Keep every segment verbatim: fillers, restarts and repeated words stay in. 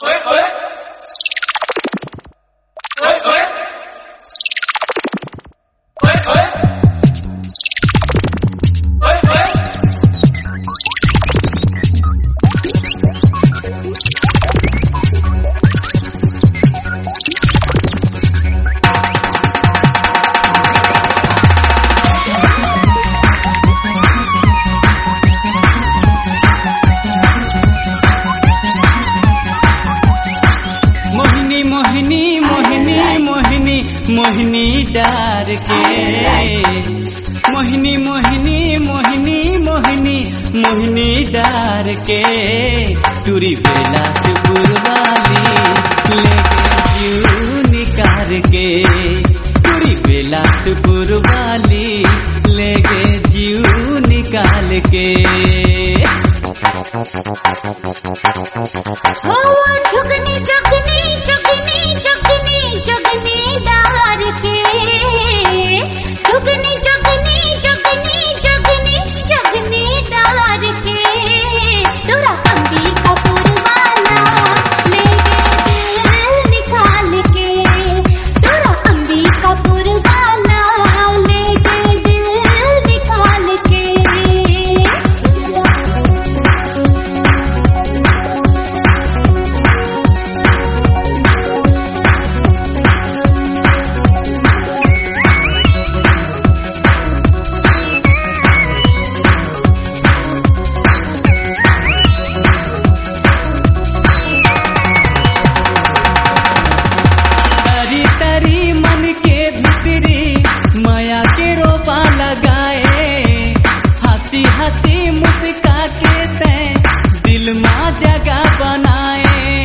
मोहिनी डार के मोहिनी मोहिनी मोहिनी मोहिनी मोहिनी डार के टूरी बेला से पुरवाली लेके जीव निकार के टूरी बेला से पुरवाली लेके जीव निकाल के हो चुगनी चुगनी चुगनी चुगनी चुगनी डार के चुगनी चुगनी चुगनी चुगनी चुगनी डार के तोरा अंबिकापुर वाला ले दिल निकाल के तोरा अंबिकापुर वाला ले दिल निकाल के हंसी मुस्का के तैं दिल में जगह बनाए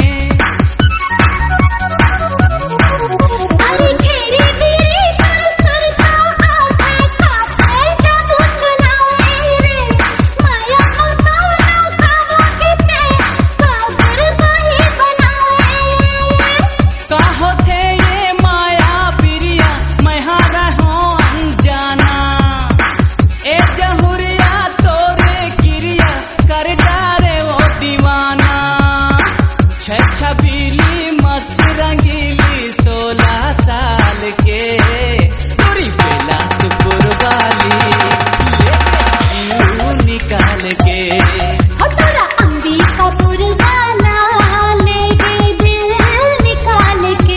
छबीली मस्त रंगीली सोलह साल के पूरी बेला से पुरवाली जीव निकाल के तोरा अंबिकापुर वाला ले दिल निकाल के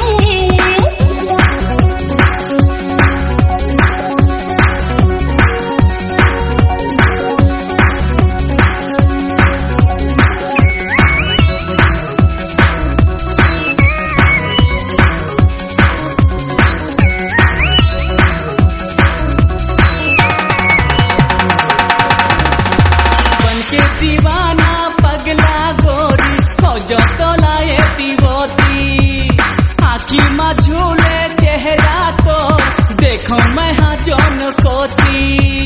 दीवाना पगला गोरी खोजो तो लाए दीवोती आँखी में झूले चेहरा तो देखो मैं हाँ जौन कोती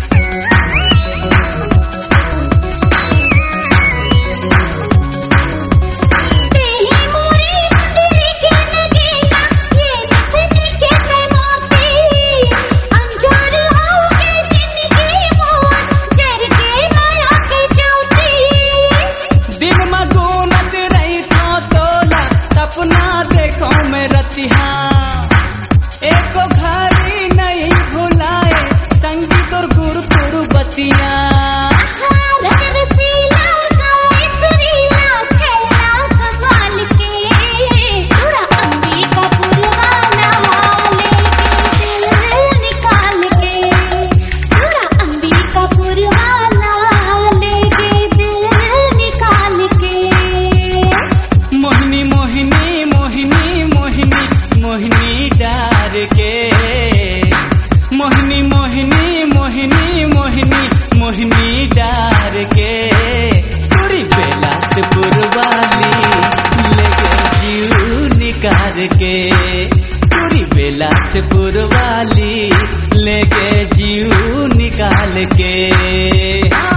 सपना देखो मैं रतिहा एको घड़ी नहीं भुलाए संगी तोर गुरु तुरु बतिया मोहिनी डार के मोहिनी मोहिनी मोहिनी मोहिनी मोहिनी डार के पूरी बेला से पुरवाली लेके जीव निकाल के पूरी बेला से पुरवाली लेके जीव निकाल के